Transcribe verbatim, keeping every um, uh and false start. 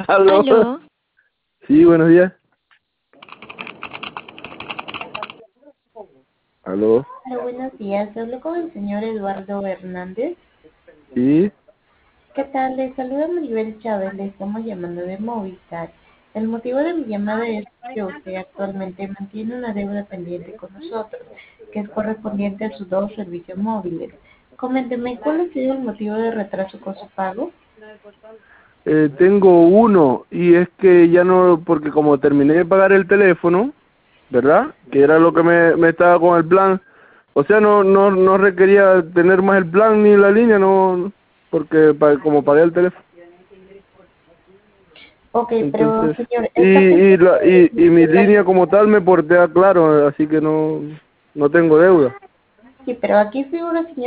Aló. Aló, Sí, buenos días. Aló. Hola, buenos días. Hablo con el señor Eduardo Hernández. Sí. ¿Qué tal? Les saluda Maribel Chávez. Le estamos llamando de Movistar. El motivo de mi llamada es que usted actualmente mantiene una deuda pendiente con nosotros, que es correspondiente a sus dos servicios móviles. Coménteme, ¿cuál ha sido el motivo de retraso con su pago? Eh, tengo uno y es que ya no, porque como terminé de pagar el teléfono, ¿verdad? Que era lo que me, me estaba con el plan. O sea, no, no, no requería tener más el plan ni la línea, no, porque pa- como pagué el teléfono. Ok, pero Entonces, señor, y, está y, pendiente la, y, y mi de la... línea como tal me porté a Claro, así que no, no tengo deuda. Sí, pero aquí figura, señor.